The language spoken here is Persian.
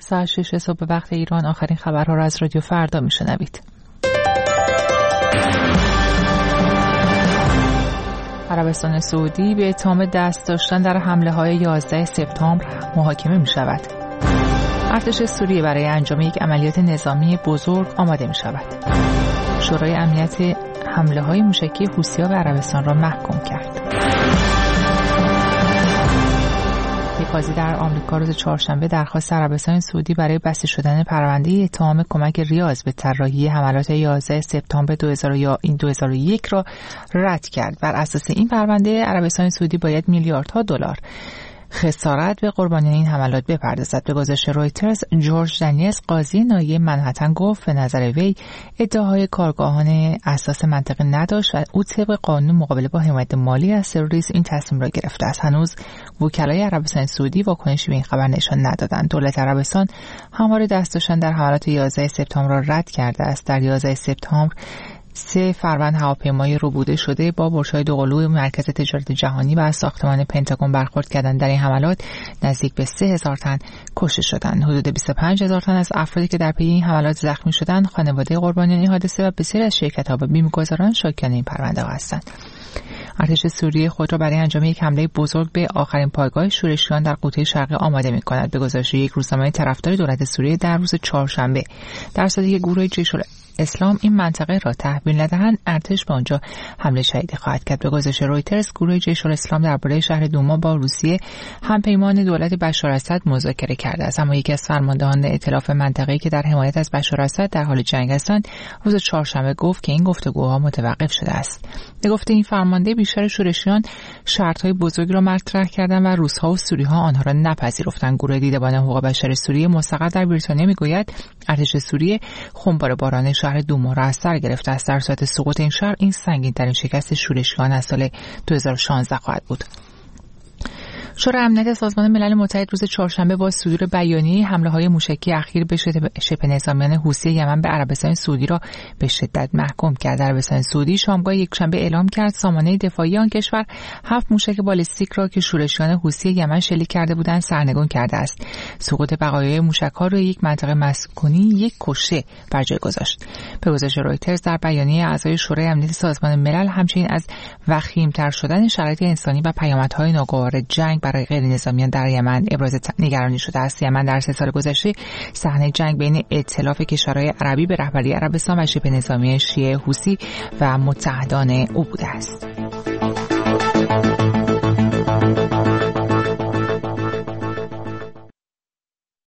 ساعت 6 صبح به وقت ایران آخرین خبرها را از رادیو فردا میشنوید. عربستان سعودی به اتهام دست داشتن در حمله‌های 11 سپتامبر محاکمه می‌شود. ارتش سوریه برای انجام یک عملیات نظامی بزرگ آماده می‌شود. شورای امنیت حمله‌های موشکی حوثی‌ها به عربستان را محکوم کرد. یک قاضی در آمریکا روز چهارشنبه درخواست عربستان سعودی برای بسته شدن پرونده اتهام کمک ریاض به طراحی حملات 11 سپتامبر 2001 را رد کرد. بر اساس این پرونده عربستان سعودی باید میلیاردها دلار خسارت به قربانیان این حملات بپردازد. به گزارش رویترز، جورج دنیس قاضی ناحیه منهتن گفت به نظر وی ادعاهای کارگاهان اساس منطقی نداشت و او طبق قانون مقابله با حمایت مالی از تروریسم این تصمیم را گرفته است. هنوز وکلای عربستان سعودی واکنشی به این خبر نشان ندادند. دولت عربستان همواره دست داشتن در حملات 11 سپتامبر را رد کرده است. در 11 سپتامبر 3 فروند هواپیمای ربوده شده با برج‌های دوقلو مرکز تجارت جهانی و ساختمان پنتاگون برخورد کردند. در این حملات نزدیک به 3000 تن کشته شدند. حدود 25000 تن از افرادی که در پی این حملات زخمی شدند خانواده قربانیان این حادثه و بسیاری از شرکت‌ها و بیمه‌گذاران شاکیان این پرونده هستند. ارتش سوریه خود را برای انجام یک حمله بزرگ به آخرین پایگاه شورشیان در قوطه شرقی آماده می‌کند. به گزارش یک روزنامه طرفدار دولت سوریه در روز چهارشنبه در صورتی که گروه جیش اسلام این منطقه را تحویل ندهند ارتش به آنجا حمله شدیدی خواهد کرد. به گزارش رویترز، گروه جیش الاسلام درباره شهر دوما با روسیه همپیمان دولت بشار اسد مذاکره کرده است، اما یکی از فرماندهان ائتلاف منطقه‌ای که در حمایت از بشار اسد در حال جنگ هستند روز چهارشنبه گفت که این گفتگوها متوقف شده است. به گفته این فرمانده بیشتر شورشیان شرط‌های بزرگی را مطرح کردند و روس‌ها و سوری‌ها آنها را نپذیرفتند. گروه دیدبان حقوق بشر سوریه مستقر در بریتانیا میگوید ارتش سوریه خمپاره باران شهر دوما را از سر گرفته است. در صورت سقوط این شهر این سنگین‌ترین شکست شورشیان از سال 2016 خواهد بود. شورای امنیت سازمان ملل متحد روز چهارشنبه با صدور بیانیه حمله‌های موشکی اخیر به شبه نظامیان حوثی یمن به عربستان سعودی را به شدت محکوم کرد. عربستان سعودی شامگاه یکشنبه اعلام کرد سامانه دفاعی آن کشور 7 موشک بالستیک را که شورشیان حوثی یمن شلیک کرده بودند سرنگون کرده است. سقوط بقایای موشک‌ها روی یک منطقه مسکونی یک کشته بر جای گذاشت. به گزارش رویترز، در بیانیه اعضای شورای امنیت سازمان ملل همچنین از وخیم‌تر شدن شرایط انسانی و پیامدهای ناگوار جنگ برای غیر نظامیان در یمن ابراز نگرانی شده است. یمن در 3 سال گذشته صحنه جنگ بین ائتلاف کشورهای عربی به رهبری عربستان و شبه نظامی شیعه حوثی و متحدان او بوده است.